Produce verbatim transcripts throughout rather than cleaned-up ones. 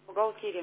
Бухгалтерия.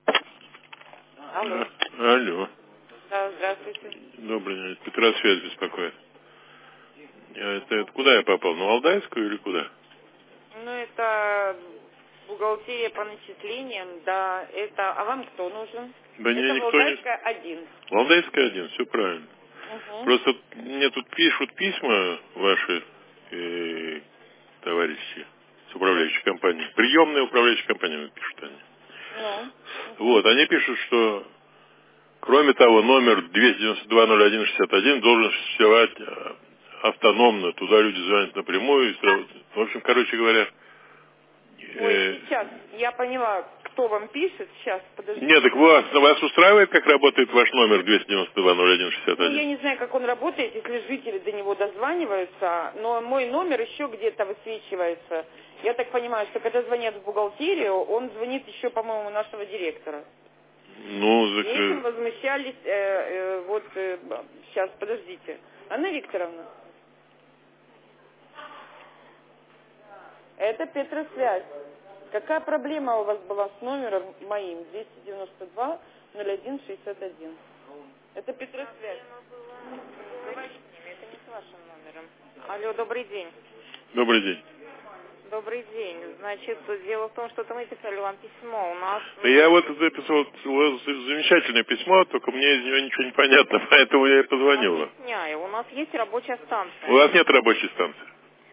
Алло. А, алло. Да, здравствуйте. Добрый день. Петросвязь беспокоит. А Это, это куда я попал? На Валдайскую или куда? Ну, это бухгалтерия по начислениям, да, это... А вам кто нужен? Да не, Это никто Валдайская один. не... Валдайская один, все правильно. Угу. Просто мне тут пишут письма ваши э, товарищи с управляющей компанией. Приемные управляющие компании пишут они. Ну. Вот, они пишут, что кроме того, номер двести девяносто два ноль один шестьдесят один должен существовать э, автономно. Туда люди звонят напрямую. И сразу... В общем, короче говоря... Ой, Э... сейчас, я поняла, кто вам пишет. Сейчас, подождите. Нет, так вас, вас устраивает, как работает ваш номер двести девяносто два ноль один шестьдесят один? Ну, я не знаю, как он работает, если жители до него дозваниваются, но мой номер еще где-то высвечивается. Я так понимаю, что когда звонят в бухгалтерию, он звонит еще, по-моему, нашего директора. Ну, И так... этим возмущались, э, э, вот, э, сейчас, подождите. Анна Викторовна, это Петросвязь. Какая проблема у вас была с номером моим двести девяносто два ноль один шестьдесят один? Это Петросвязь. Говорите с ними, это не с вашим номером. Алло, добрый день. Добрый день. Добрый день. Значит, дело в том, что мы писали вам письмо. У нас... Да я вот записал у вас замечательное письмо, только мне из него ничего не понятно, поэтому я и позвонила. Объясняю. У нас есть рабочая станция. У вас нет рабочей станции.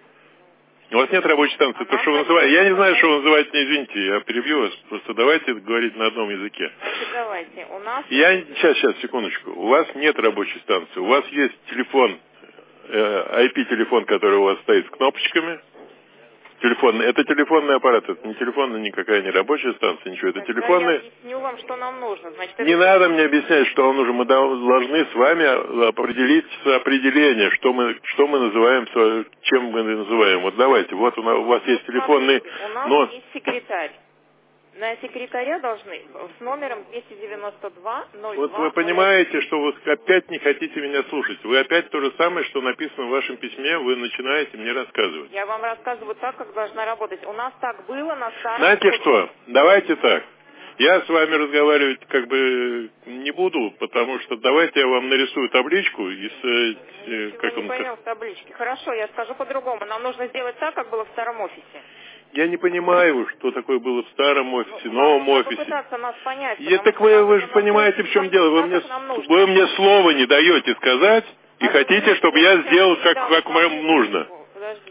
У вас нет рабочей станции. То, Она что вы называете... Я не знаю, что вы называете, не извините, я перебью вас. Просто давайте говорить на одном языке. Значит, давайте. У нас... Я... Сейчас, сейчас, секундочку. У вас нет рабочей станции. У вас есть телефон, э, ай пи-телефон, который у вас стоит с кнопочками. Телефонный. Это телефонный аппарат, это не телефонная никакая не рабочая станция, ничего. Это Тогда телефонный... я объясню вам, что нам нужно. Значит, Не это... надо мне объяснять, что вам нужно. Мы должны с вами определить определение, что мы, что мы называем, чем мы называем. Вот давайте, вот у, нас, у вас есть телефонный... Смотрите, у нас Но... есть секретарь. На секретаря должны с номером двести девяносто два ноль два. Вот вы понимаете, что вы опять не хотите меня слушать. Вы опять то же самое, что написано в вашем письме, вы начинаете мне рассказывать. Я вам рассказываю так, как должна работать. У нас так было на старом... Знаете что? Давайте так. Я с вами разговаривать как бы не буду, потому что давайте я вам нарисую табличку и с... Ничего Как не он... поймем в табличке. Хорошо, я скажу по-другому. Нам нужно сделать так, как было в старом офисе. Я не понимаю, что такое было в старом офисе, Ну, новом вам нужно офисе. попытаться нас понять. И так вы, вы же понимаете, в чем дело. Вы мне, вы мне слова не даете сказать и а хотите, чтобы я сделал, как, как вам нужно. Подождите.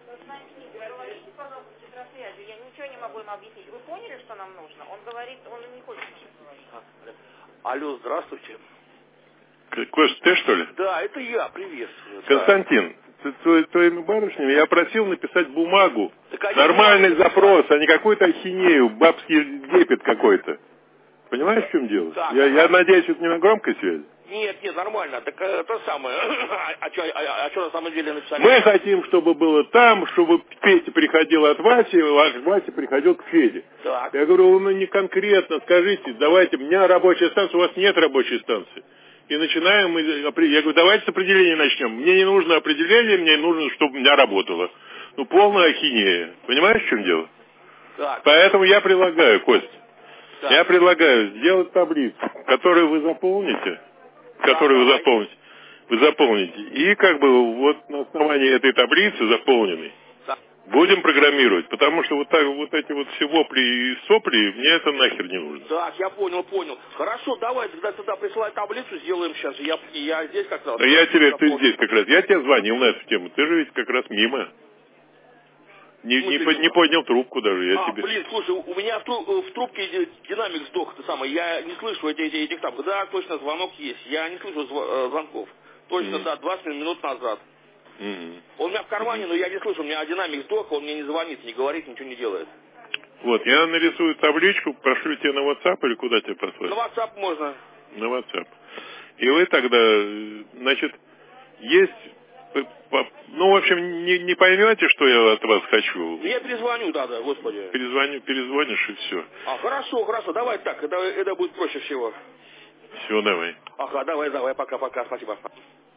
Говорите, пожалуйста, Петросвязи. Я ничего не могу им объяснить. Вы поняли, что нам нужно? Он говорит, он не хочет говорить. Алло, здравствуйте. Кош, ты что ли? Да, это я, приветствую. Константин, да. ты, твоими барышнями я просил написать бумагу, Так нормальный запрос, а не какую-то ахинею, бабский лепет какой-то. Понимаешь, в чем дело? Так, я, а... я надеюсь, это не на громкой связи? Нет, нет, нормально. Так это самое. А что а, а на самом деле написали? Мы хотим, чтобы было там, чтобы Петя приходил от Васи, а Вася приходил к Феде. Так. Я говорю, ну не конкретно, скажите, давайте, у меня рабочая станция, у вас нет рабочей станции. И начинаем, мы, я говорю, давайте с определения начнем. Мне не нужно определение, мне нужно, чтобы у меня работало. Ну, полная ахинея. Понимаешь, в чем дело? Так. Поэтому я предлагаю, Кость, Так. я предлагаю сделать таблицу, которую вы заполните, которую вы заполните, вы заполните. И как бы вот на основании этой таблицы заполненной Так. будем программировать, потому что вот так вот эти вот все вопли и сопли, мне это нахер не нужно. Так, я понял, понял. Хорошо, давай тогда сюда присылай таблицу, сделаем сейчас. Я, я здесь как раз. Да я тебе, ты здесь как раз, я тебе звонил на эту тему, ты же ведь как раз мимо. Не, не, по- не поднял трубку даже, я а, тебе... блин, слушай, у меня в, тру- в трубке ди- динамик сдох, ты самое, я не слышу эти, эти, этих там. Да, точно, звонок есть, я не слышу зв- э, звонков. Точно, Mm-hmm. да, двадцать минут назад. Mm-hmm. Он у меня в кармане, но я не слышу, у меня динамик сдох, он мне не звонит, не говорит, ничего не делает. Вот, я нарисую табличку, пошлю тебе на WhatsApp или куда тебе послать? На WhatsApp можно. На WhatsApp. И вы тогда, э, значит, есть... п- по- Ну, в общем, не, не поймете, что я от вас хочу. Я перезвоню, да, да, господи. Перезвоню, перезвонишь и все. А, хорошо, хорошо, давай так, это, это будет проще всего. Все, давай. Ага, давай, давай, пока-пока, спасибо.